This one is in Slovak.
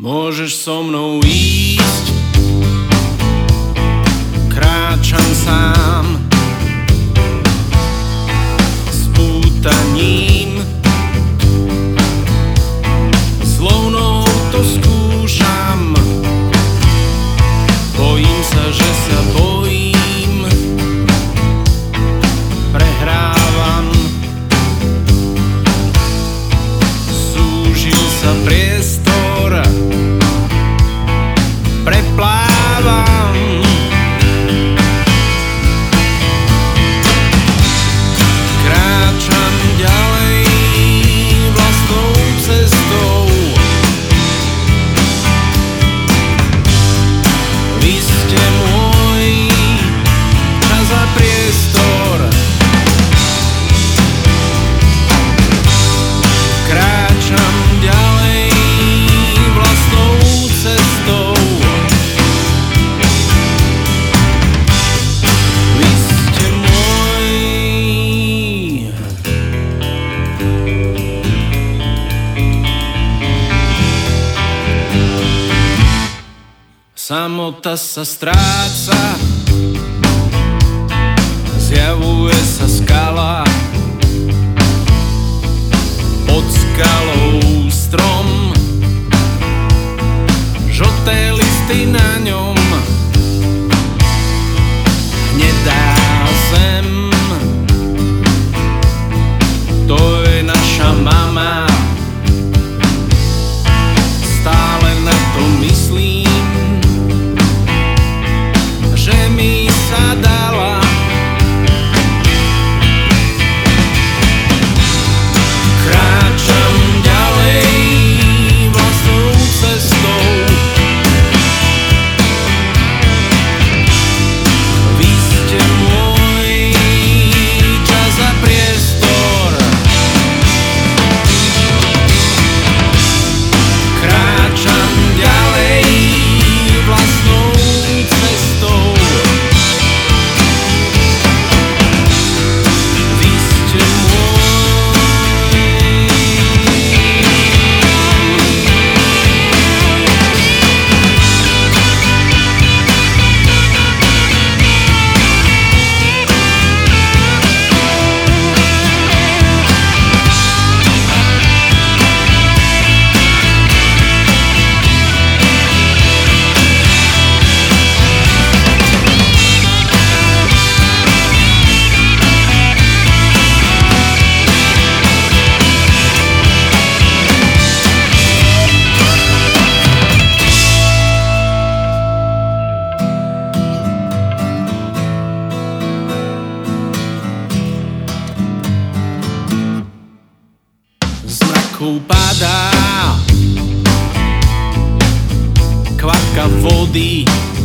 Môžeš so mnou ísť, kráčam sám s pútaním, slovnou to skúšam, bojím sa, že sa bojím, prehrávam, súžil sa priestor, preplávam. Kráčam ďalej vlastnou cestou. Vy ste môj čas a priestor. Kráčam ďalej vlastnou cestou. Samota sa stráca, zjavuje sa skala, pod skalou strom, žlté listy na ňom, hnedá zem, to je naša mama, stále na to myslím, že mi sa dala. Kráčam ďalej vlastnou cestou. Vy ste môj čas a priestor. Kráčam ďalej vlastnou cestou. Padá kvapka vody